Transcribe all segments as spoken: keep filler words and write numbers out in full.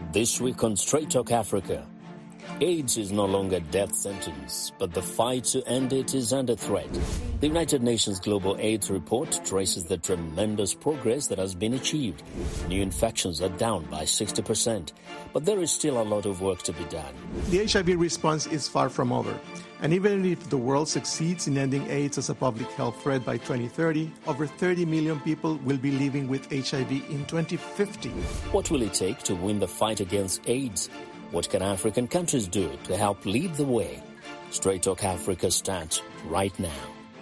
This week on Straight Talk Africa, AIDS is no longer a death sentence, but the fight to end it is under threat. The United Nations Global AIDS Report traces the tremendous progress that has been achieved. New infections are down by sixty percent, but there is still a lot of work to be done. The H I V response is far from over. And even if the world succeeds in ending AIDS as a public health threat by twenty thirty, over thirty million people will be living with H I V in twenty fifty. What will it take to win the fight against AIDS? What can African countries do to help lead the way? Straight Talk Africa starts right now.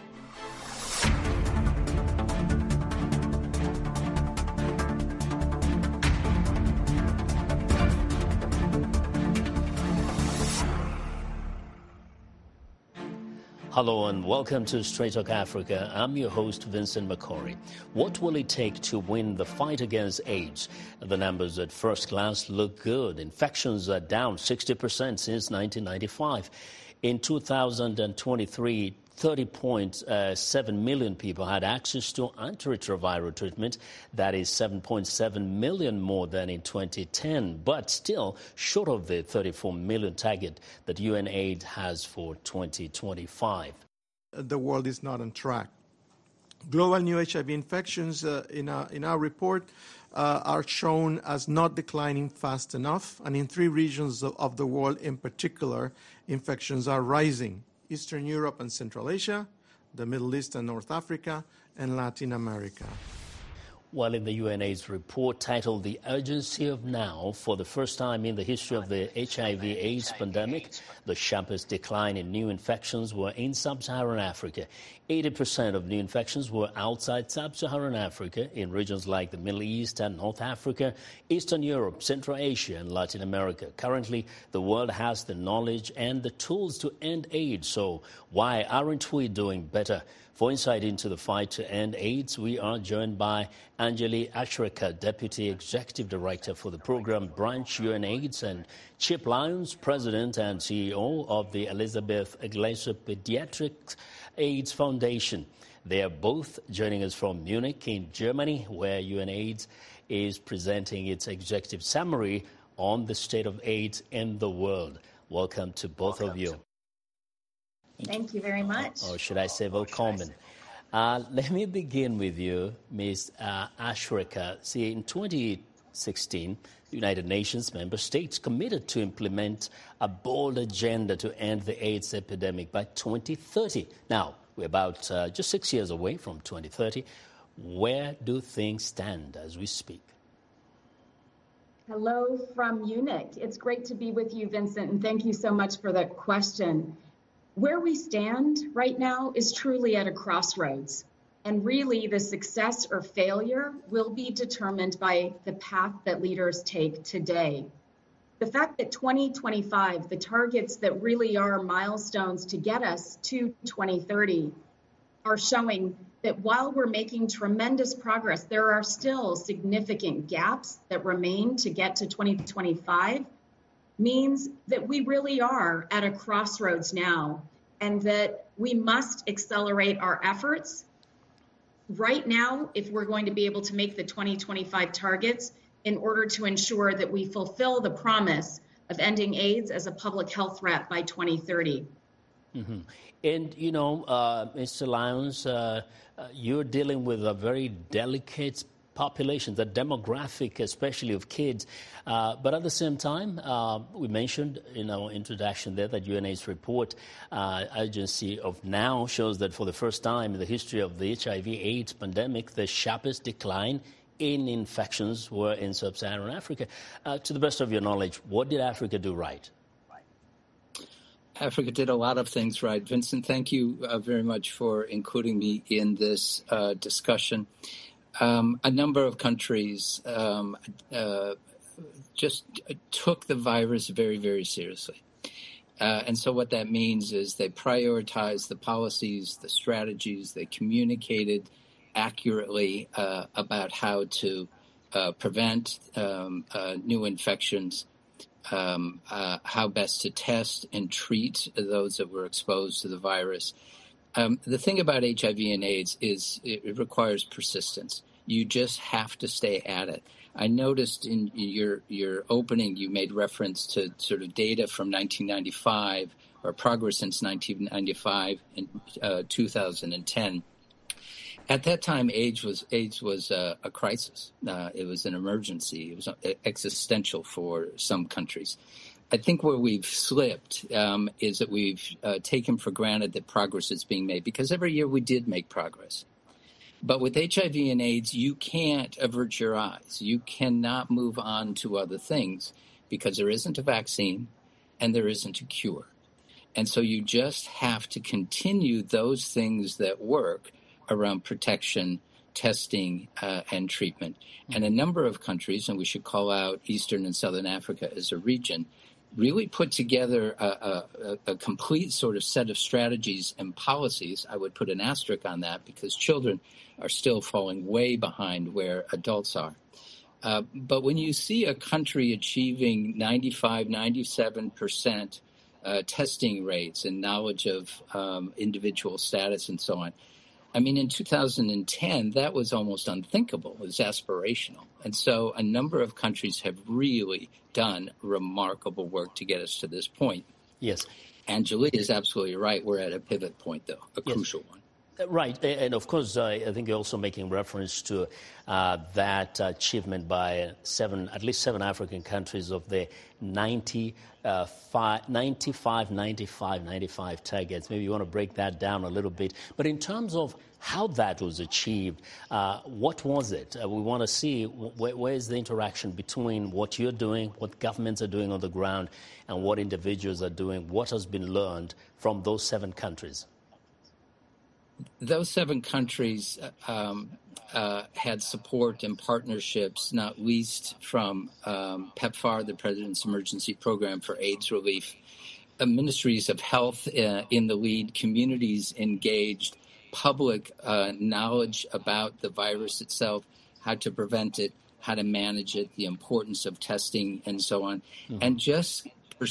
Hello and welcome to Straight Talk Africa. I'm your host, Vincent McCory. What will it take to win the fight against AIDS? The numbers at first glance look good. Infections are down sixty percent since nineteen ninety-five. In two thousand twenty-three, thirty point seven million people had access to antiretroviral treatment. That is seven point seven million more than in twenty ten, but still short of the thirty-four million target that UNAIDS has for twenty twenty-five. The world is not on track. Global new H I V infections uh, in, our, in our report uh, are shown as not declining fast enough, and in three regions of, of the world in particular, infections are rising: Eastern Europe and Central Asia, the Middle East and North Africa, and Latin America. Well, in the UNAIDS report titled The Urgency of Now, for the first time in the history of the H I V AIDS pandemic, the sharpest decline in new infections were in sub-Saharan Africa. eighty percent of new infections were outside sub-Saharan Africa in regions like the Middle East and North Africa, Eastern Europe, Central Asia, and Latin America. Currently, the world has the knowledge and the tools to end AIDS, so why aren't we doing better? For insight into the fight to end AIDS, we are joined by Anjali Ashrika, Deputy Executive Director for the Program Branch UNAIDS, and Chip Lyons, President and C E O of the Elizabeth Iglesias Pediatric AIDS Foundation. They are both joining us from Munich in Germany, where UNAIDS is presenting its executive summary on the state of AIDS in the world. Welcome to both Welcome of you. To- Thank you very much. Or should I say welcome? Uh, let me begin with you, Miz Uh, Ashrika. See, in twenty sixteen, the United Nations member states committed to implement a bold agenda to end the AIDS epidemic by twenty thirty. Now, we're about uh, just six years away from twenty thirty. Where do things stand as we speak? Hello from Munich. It's great to be with you, Vincent, and thank you so much for that question. Where we stand right now is truly at a crossroads, and really the success or failure will be determined by the path that leaders take today. The fact that twenty twenty-five, the targets that really are milestones to get us to twenty thirty, are showing that while we're making tremendous progress, there are still significant gaps that remain to get to twenty twenty-five, means that we really are at a crossroads now, and that we must accelerate our efforts. Right now, if we're going to be able to make the twenty twenty-five targets in order to ensure that we fulfill the promise of ending AIDS as a public health threat by twenty thirty. Mm-hmm. And, you know, uh, Mister Lyons, uh, uh, you're dealing with a very delicate population, the demographic, especially of kids. Uh, but at the same time, uh, we mentioned in our introduction there that UNAIDS report, uh, Urgency of Now, shows that for the first time in the history of the H I V AIDS pandemic, the sharpest decline in infections were in sub-Saharan Africa. Uh, to the best of your knowledge, what did Africa do right? Africa did a lot of things right. Vincent, thank you uh, very much for including me in this uh, discussion. Um, a number of countries um, uh, just took the virus very, very seriously. Uh, and so what that means is they prioritized the policies, the strategies, they communicated accurately uh, about how to uh, prevent um, uh, new infections, um, uh, how best to test and treat those that were exposed to the virus. Um, the thing about H I V and AIDS is it, it requires persistence. You just have to stay at it. I noticed in your your opening, you made reference to sort of data from nineteen ninety-five or progress since nineteen ninety-five and uh, two thousand ten. At that time, AIDS was AIDS was uh, a crisis. Uh, it was an emergency. It was existential for some countries. I think where we've slipped um, is that we've uh, taken for granted that progress is being made, because every year we did make progress. But with H I V and AIDS, you can't avert your eyes. You cannot move on to other things because there isn't a vaccine and there isn't a cure. And so you just have to continue those things that work around protection, testing, uh, and treatment. And a number of countries, and we should call out Eastern and Southern Africa as a region, really put together a, a, a complete sort of set of strategies and policies. I would put an asterisk on that because children are still falling way behind where adults are. Uh, but when you see a country achieving ninety-five, ninety-seven percent uh, testing rates and knowledge of um, individual status and so on, I mean, in two thousand ten, that was almost unthinkable. It was aspirational. And so a number of countries have really done remarkable work to get us to this point. Yes. Anjali is absolutely right. We're at a pivot point, though, a yes. crucial one. Right. And of course, uh, I think you're also making reference to uh, that achievement by seven, at least seven African countries of the ninety-five, ninety-five, ninety-five, ninety-five targets. Maybe you want to break that down a little bit. But in terms of how that was achieved, uh, what was it? Uh, we want to see wh- where is the interaction between what you're doing, what governments are doing on the ground, and what individuals are doing, what has been learned from those seven countries. Those seven countries um, uh, had support and partnerships, not least from um, PEPFAR, the President's Emergency Program for AIDS Relief, uh, ministries of health uh, in the lead, communities engaged, public uh, knowledge about the virus itself, how to prevent it, how to manage it, the importance of testing, and so on, mm-hmm. and just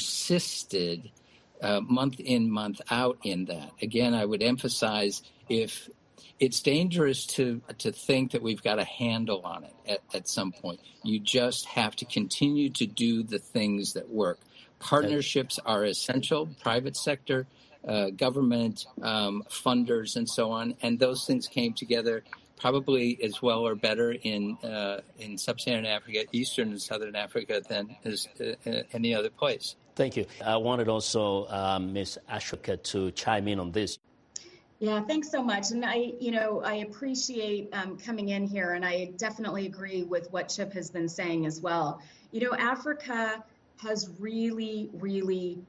persisted uh, month in, month out in that. Again, I would emphasize, if it's dangerous to to think that we've got a handle on it at, at some point. You just have to continue to do the things that work. Partnerships are essential, private sector, uh, government, um, funders, and so on. And those things came together probably as well or better in uh, in sub-Saharan Africa, Eastern and Southern Africa than as, uh, any other place. Thank you. I wanted also um, Miz Ashoka to chime in on this. Yeah, thanks so much. And I, you know, I appreciate um, coming in here, and I definitely agree with what Chip has been saying as well. You know, Africa has really, really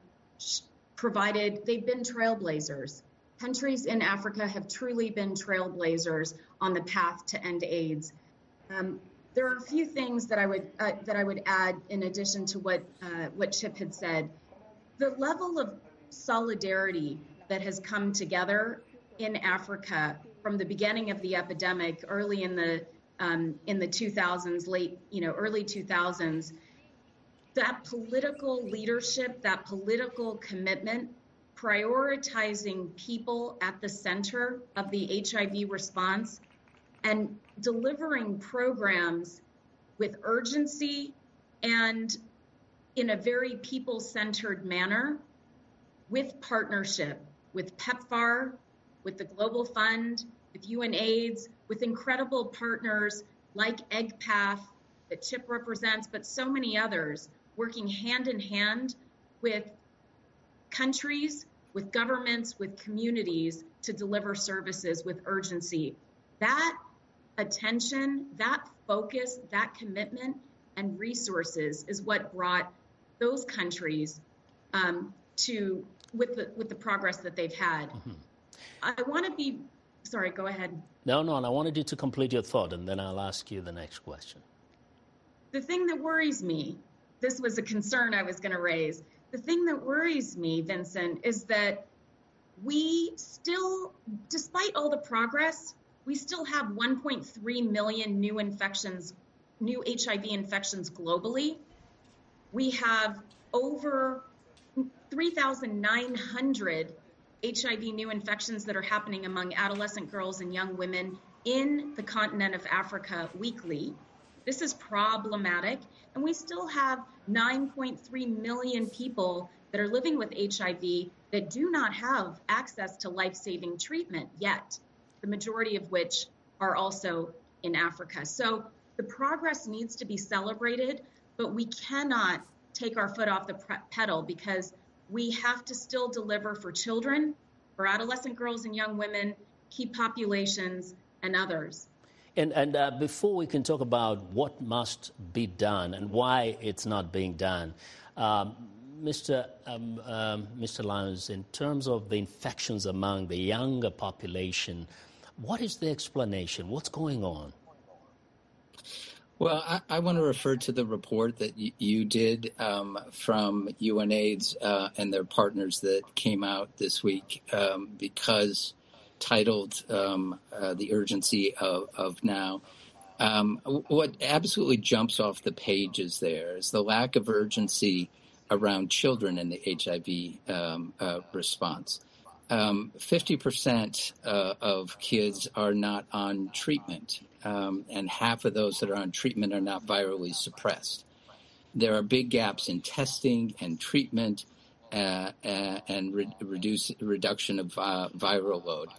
provided, they've been trailblazers. Countries in Africa have truly been trailblazers on the path to end AIDS. Um, there are a few things that I would uh, that I would add in addition to what uh, what Chip had said. The level of solidarity that has come together in Africa from the beginning of the epidemic, early in the um, in the two thousands, late, you know, early two thousands, that political leadership, that political commitment, prioritizing people at the center of the H I V response and delivering programs with urgency and in a very people-centered manner, with partnership with PEPFAR, with the Global Fund, with UNAIDS, with incredible partners like EGPATH that Chip represents, but so many others, working hand in hand with countries, with governments, with communities to deliver services with urgency. That attention, that focus, that commitment and resources is what brought those countries um, to with the with the progress that they've had. Mm-hmm. I want to be, sorry, go ahead. No, no, and I wanted you to complete your thought, and then I'll ask you the next question. The thing that worries me, this was a concern I was going to raise. The thing that worries me, Vincent, is that we still, despite all the progress, we still have one point three million new infections, new H I V infections globally. We have over three thousand nine hundred H I V new infections that are happening among adolescent girls and young women in the continent of Africa weekly. This is problematic, and we still have nine point three million people that are living with H I V that do not have access to life-saving treatment yet, the majority of which are also in Africa. So the progress needs to be celebrated, but we cannot take our foot off the pedal because we have to still deliver for children, for adolescent girls and young women, key populations, and others. And, and uh, before we can talk about what must be done and why it's not being done, um, Mister Um, um, Mister Lyons, in terms of the infections among the younger population, what is the explanation? What's going on? Well, I, I want to refer to the report that y- you did um, from UNAIDS uh, and their partners that came out this week um, because titled um, uh, The Urgency of, of Now. Um, what absolutely jumps off the pages there is the lack of urgency around children in the H I V um, uh, response. Um, fifty percent uh, of kids are not on treatment, um, and half of those that are on treatment are not virally suppressed. There are big gaps in testing and treatment uh, uh, and re- reduce, reduction of uh, viral load.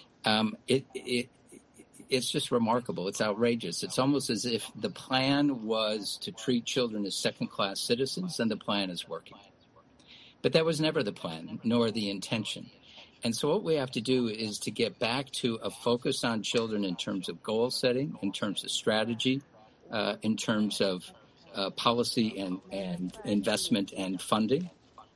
Um, it, it It's just remarkable. It's outrageous. It's almost as if the plan was to treat children as second-class citizens, and the plan is working. But that was never the plan, nor the intention. And so what we have to do is to get back to a focus on children in terms of goal setting, in terms of strategy, uh, in terms of uh, policy and, and investment and funding.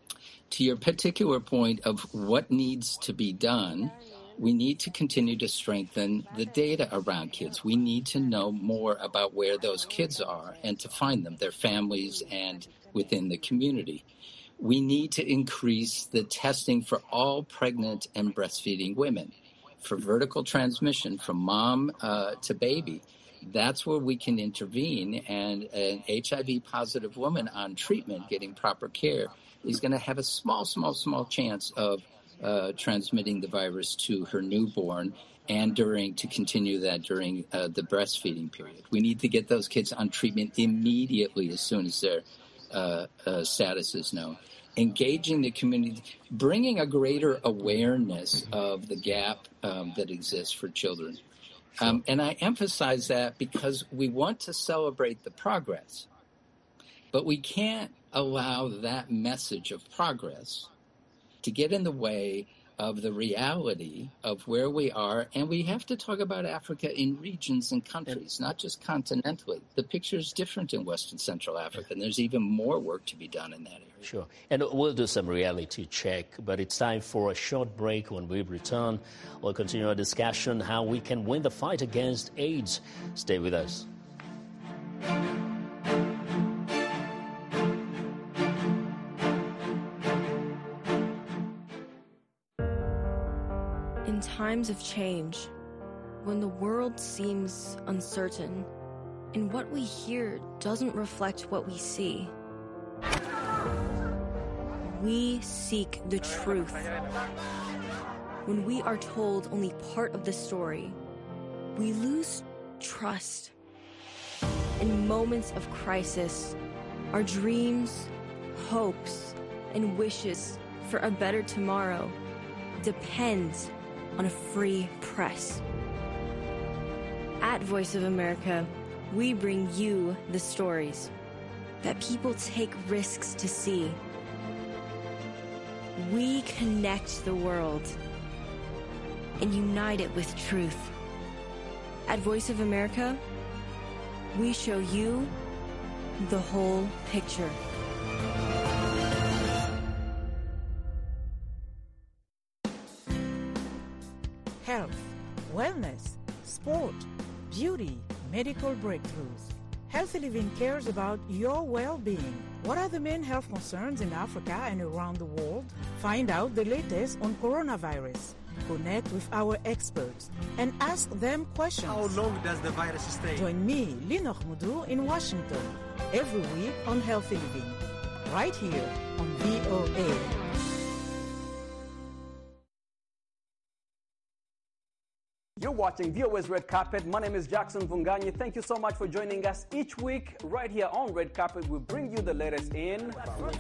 To your particular point of what needs to be done, we need to continue to strengthen the data around kids. We need to know more about where those kids are and to find them, their families, and within the community. We need to increase the testing for all pregnant and breastfeeding women for vertical transmission from mom uh, to baby. That's where we can intervene, and an H I V positive woman on treatment getting proper care is going to have a small, small, small chance of uh, transmitting the virus to her newborn and during to continue that during uh, the breastfeeding period. We need to get those kids on treatment immediately as soon as their uh, uh, status is known. Engaging the community, bringing a greater awareness of the gap um, that exists for children. Um, and I emphasize that because we want to celebrate the progress, but we can't allow that message of progress to get in the way of the reality of where we are. And we have to talk about Africa in regions and countries, not just continentally. The picture is different in West and Central Africa, and there's even more work to be done in that area. Sure. And we'll do some reality check, but it's time for a short break. When we return, we'll continue our discussion how we can win the fight against AIDS. Stay with us. In times of change, when the world seems uncertain and what we hear doesn't reflect what we see, we seek the truth. When we are told only part of the story, we lose trust. In moments of crisis, our dreams, hopes, and wishes for a better tomorrow depends on a free press. At Voice of America, we bring you the stories that people take risks to see. We connect the world and unite it with truth. At Voice of America, we show you the whole picture. Health, wellness, sport, beauty, medical breakthroughs. Healthy Living cares about your well-being. What are the main health concerns in Africa and around the world? Find out the latest on coronavirus. Connect with our experts and ask them questions. How long does the virus stay? Join me, Linor Moudou, in Washington every week on Healthy Living, right here on V O A. You're You're watching V O A's Red Carpet. My name is Jackson Vunganyi. Thank you so much for joining us each week right here on Red Carpet. We bring you the latest in...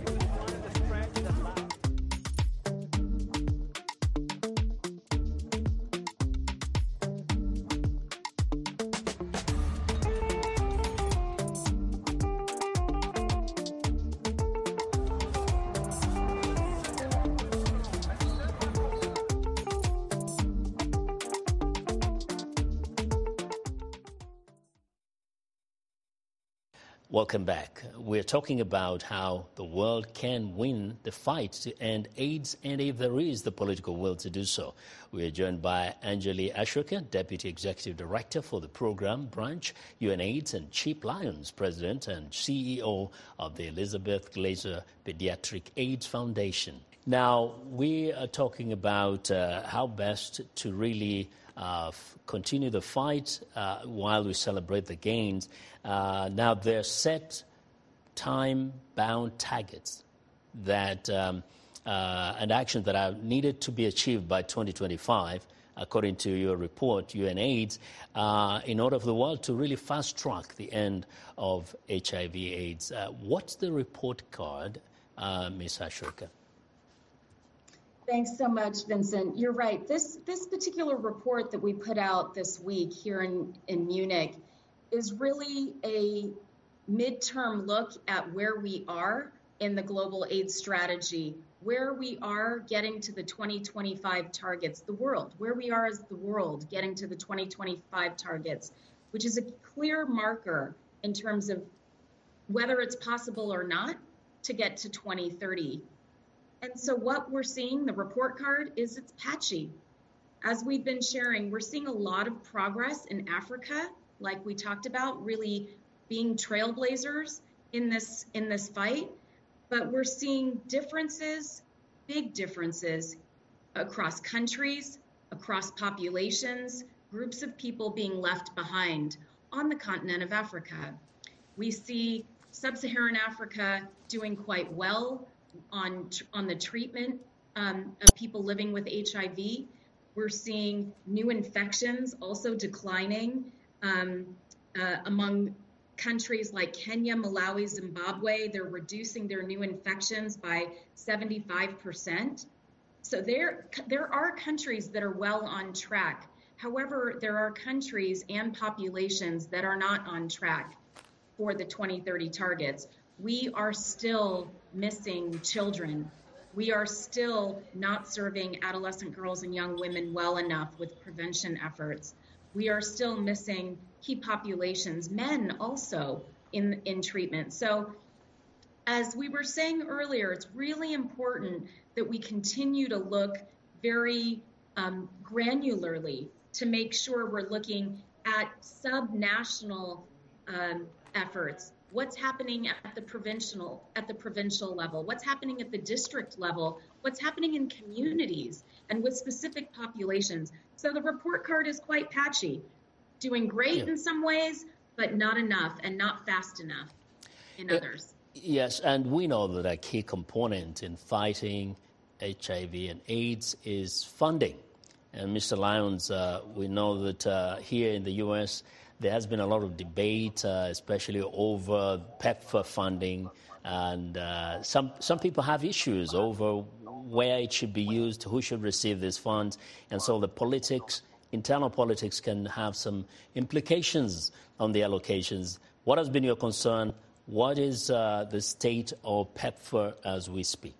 Welcome back. We're talking about how the world can win the fight to end AIDS, and if there is the political will to do so. We are joined by Anjali Ashoka, Deputy Executive Director for the Program Branch, UNAIDS, and Chip Lyons, President and C E O of the Elizabeth Glaser Pediatric AIDS Foundation. Now, we are talking about uh, how best to really Uh, f- continue the fight uh, while we celebrate the gains. Uh, now, there are set time-bound targets that um, uh, and actions that are needed to be achieved by twenty twenty-five, according to your report, UNAIDS, uh, in order for the world to really fast-track the end of H I V AIDS. Uh, what's the report card, uh, Miz Ashoka? Thanks so much, Vincent. You're right. This this particular report that we put out this week here in, in Munich is really a midterm look at where we are in the global AIDS strategy, where we are getting to the twenty twenty-five targets, the world, where we are as the world getting to the twenty twenty-five targets, which is a clear marker in terms of whether it's possible or not to get to twenty thirty. And so what we're seeing, the report card, is it's patchy. As we've been sharing, we're seeing a lot of progress in Africa, like we talked about, really being trailblazers in this in this fight. But we're seeing differences, big differences, across countries, across populations, groups of people being left behind on the continent of Africa. We see sub-Saharan Africa doing quite well on on the treatment um, of people living with H I V. We're seeing new infections also declining um, uh, among countries like Kenya, Malawi, Zimbabwe. They're reducing their new infections by seventy-five percent. So there, there are countries that are well on track. However, there are countries and populations that are not on track for the twenty thirty targets. We are still missing children. We are still not serving adolescent girls and young women well enough with prevention efforts. We are still missing key populations, men also, in, in treatment. So as we were saying earlier, it's really important that we continue to look very um, granularly to make sure we're looking at sub-national um, efforts. What's happening at the provincial at the provincial level? What's happening at the district level? What's happening in communities and with specific populations? So the report card is quite patchy, doing great yeah. in some ways, but not enough and not fast enough in uh, others. Yes, and we know that a key component in fighting H I V and AIDS is funding. And Mister Lyons, uh, we know that uh, here in the U S, there has been a lot of debate, uh, especially over PEPFAR funding, and uh, some some people have issues over where it should be used, who should receive these funds, and so the politics, internal politics, can have some implications on the allocations. What has been your concern? What is uh, the state of PEPFAR as we speak?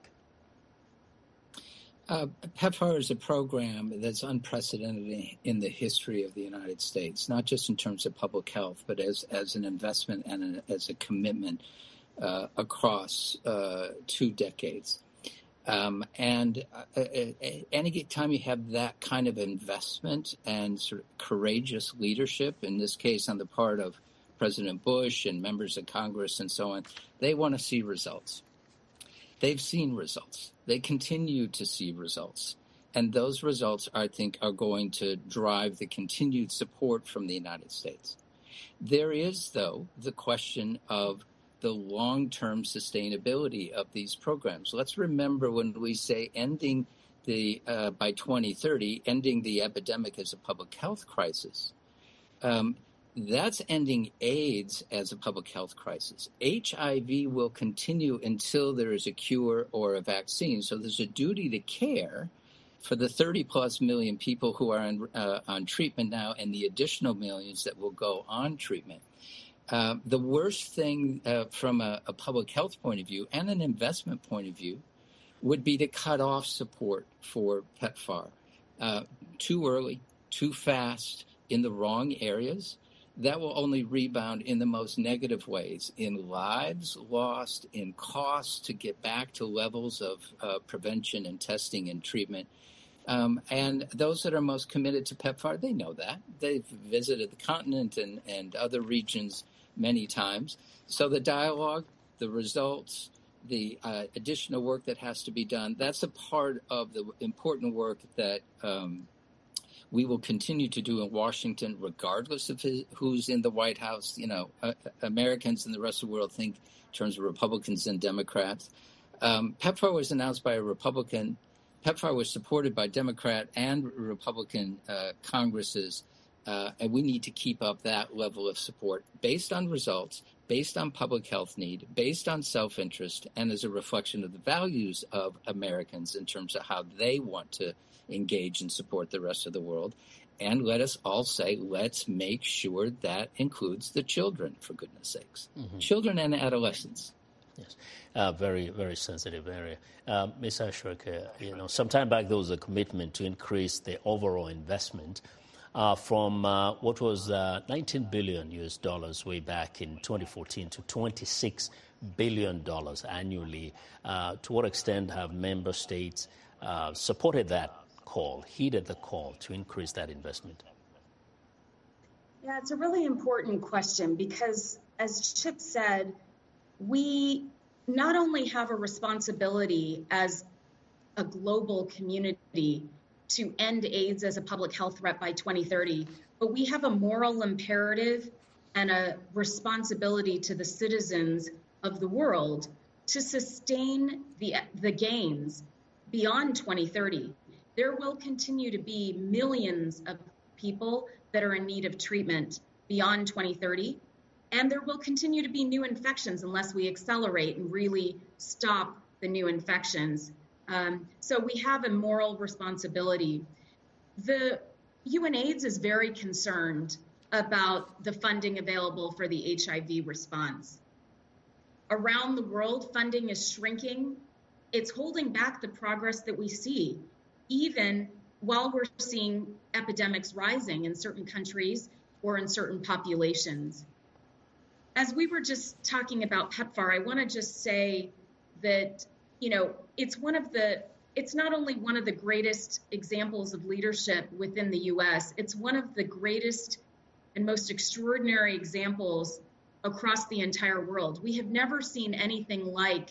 Uh, PEPFAR is a program that's unprecedented in the history of the United States, not just in terms of public health, but as, as an investment and a, as a commitment uh, across uh, two decades. Um, and uh, any time you have that kind of investment and sort of courageous leadership, in this case on the part of President Bush and members of Congress and so on, they want to see results. They've seen results. They continue to see results. And those results, I think, are going to drive the continued support from the United States. There is, though, the question of the long-term sustainability of these programs. Let's remember when we say ending the uh, by twenty thirty, ending the epidemic as a public health crisis. Um, that's ending AIDS as a public health crisis. H I V will continue until there is a cure or a vaccine. So there's a duty to care for the thirty plus million people who are on, uh, on treatment now and the additional millions that will go on treatment. Uh, the worst thing uh, from a, a public health point of view and an investment point of view would be to cut off support for PEPFAR. Uh, too early, too fast, in the wrong areas. That will only rebound in the most negative ways, in lives lost, in costs to get back to levels of uh, prevention and testing and treatment. Um, and those that are most committed to PEPFAR, they know that. They've visited the continent and, and other regions many times. So the dialogue, the results, the uh, additional work that has to be done, that's a part of the important work that um, we will continue to do in Washington, regardless of his, who's in the White House. You know, uh, Americans and the rest of the world think in terms of Republicans and Democrats. Um, PEPFAR was announced by a Republican. PEPFAR was supported by Democrat and Republican uh, Congresses, uh, and we need to keep up that level of support based on results, based on public health need, based on self-interest, and as a reflection of the values of Americans in terms of how they want to engage and support the rest of the world. And let us all say, let's make sure that includes the children, for goodness sakes. Mm-hmm. Children and adolescents. Yes, uh, very, very sensitive area. Uh, Miz Ashworth, uh, you know, sometime back there was a commitment to increase the overall investment uh, from uh, what was uh, nineteen billion U S dollars way back in twenty fourteen to twenty-six billion dollars annually. Uh, to what extent have member states uh, supported that call, heeded the call to increase that investment? Yeah, it's a really important question because, as Chip said, we not only have a responsibility as a global community to end AIDS as a public health threat by twenty thirty, but we have a moral imperative and a responsibility to the citizens of the world to sustain the, the gains beyond twenty thirty. There will continue to be millions of people that are in need of treatment beyond twenty thirty. And there will continue to be new infections unless we accelerate and really stop the new infections. Um, so we have a moral responsibility. The UNAIDS is very concerned about the funding available for the H I V response. Around the world, funding is shrinking. It's holding back the progress that we see, even while we're seeing epidemics rising in certain countries or in certain populations. As we were just talking about PEPFAR, I want to just say that, you know, it's one of the, it's not only one of the greatest examples of leadership within the U S, it's one of the greatest and most extraordinary examples across the entire world. We have never seen anything like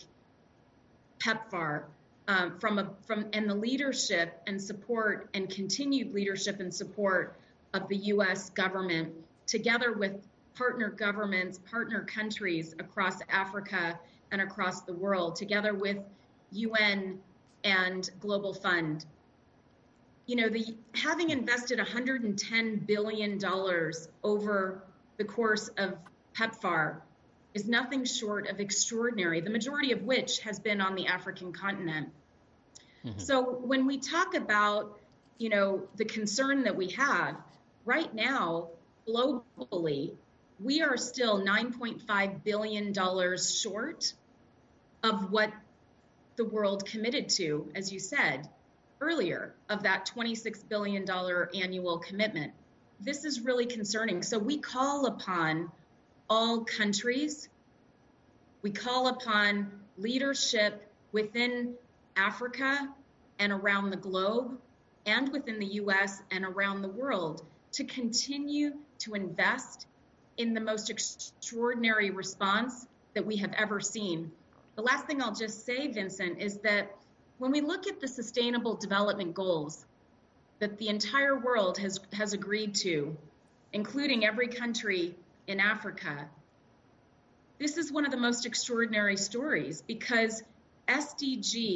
PEPFAR um, from a, from, and the leadership and support and continued leadership and support of the U S government, together with partner governments, partner countries across Africa and across the world, together with U N and Global Fund. You know, the having invested one hundred ten billion dollars over the course of PEPFAR is nothing short of extraordinary, the majority of which has been on the African continent. Mm-hmm. So when we talk about, you know, the concern that we have right now, globally, we are still nine point five billion dollars short of what the world committed to, as you said earlier, of that twenty-six billion dollars annual commitment. This is really concerning. So we call upon all countries, we call upon leadership within Africa and around the globe, and within the U S and around the world, to continue to invest in the most extraordinary response that we have ever seen. The last thing I'll just say, Vincent, is that when we look at the Sustainable Development Goals that the entire world has, has agreed to, including every country in Africa, this is one of the most extraordinary stories, because S D G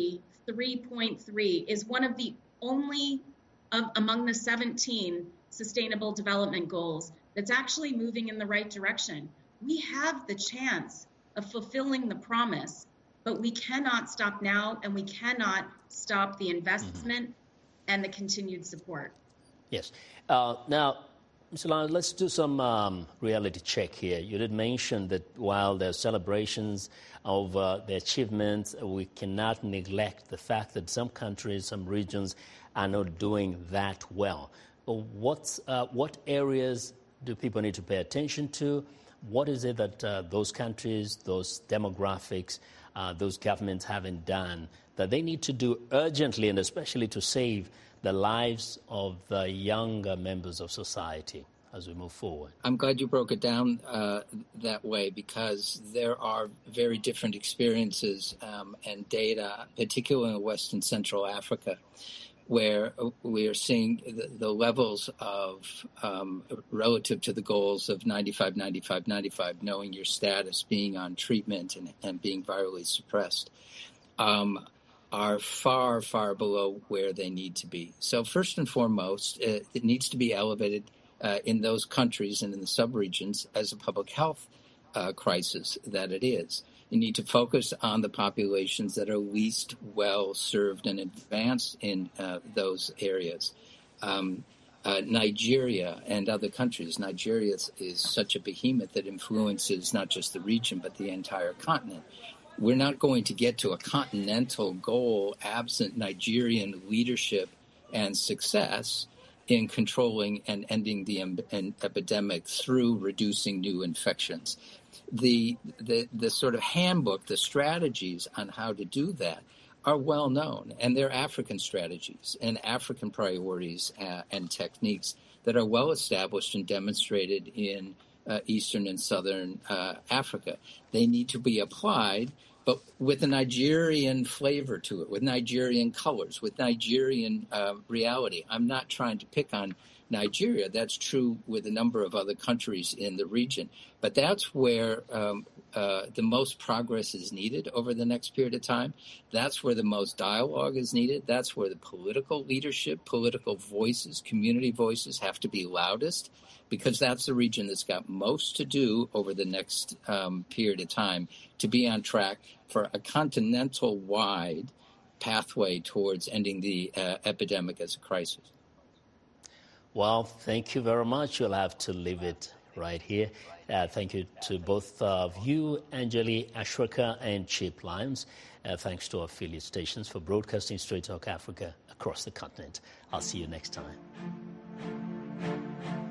three point three is one of the only of, among the seventeen Sustainable Development Goals that's actually moving in the right direction. We have the chance of fulfilling the promise, but we cannot stop now, and we cannot stop the investment mm-hmm. and the continued support. Yes. Uh, now, Mister Lyon, let's do some um, reality check here. You did mention that while there are celebrations of uh, the achievements, we cannot neglect the fact that some countries, some regions are not doing that well. But what's, uh, what areas do people need to pay attention to? What is it that uh, those countries, those demographics, uh, those governments haven't done that they need to do urgently, and especially to save the lives of the younger members of society as we move forward? I'm glad you broke it down uh, that way, because there are very different experiences um, and data, particularly in West and Central Africa, where we are seeing the, the levels of, um, relative to the goals of ninety-five, ninety-five, ninety-five, knowing your status, being on treatment, and, and being virally suppressed, um, are far, far below where they need to be. So first and foremost, it, it needs to be elevated uh, in those countries and in the subregions as a public health uh, crisis that it is. You need to focus on the populations that are least well served and advanced in uh, those areas. Um, uh, Nigeria and other countries. Nigeria is, is such a behemoth that influences not just the region, but the entire continent. We're not going to get to a continental goal absent Nigerian leadership and success in controlling and ending the em- epidemic through reducing new infections. The, the the sort of handbook, the strategies on how to do that are well known, and they're African strategies and African priorities uh, and techniques that are well established and demonstrated in uh, Eastern and Southern uh, Africa. They need to be applied, but with a Nigerian flavor to it, with Nigerian colors, with Nigerian uh, reality. I'm not trying to pick on Nigeria. That's true with a number of other countries in the region. But that's where um, uh, the most progress is needed over the next period of time. That's where the most dialogue is needed. That's where the political leadership, political voices, community voices have to be loudest, because that's the region that's got most to do over the next um, period of time to be on track for a continental-wide pathway towards ending the uh, epidemic as a crisis. Well, thank you very much. You'll have to leave it right here. Uh, thank you to both of you, Anjali Ashoka and Chip Lyons. Uh, thanks to our affiliate stations for broadcasting Straight Talk Africa across the continent. I'll see you next time.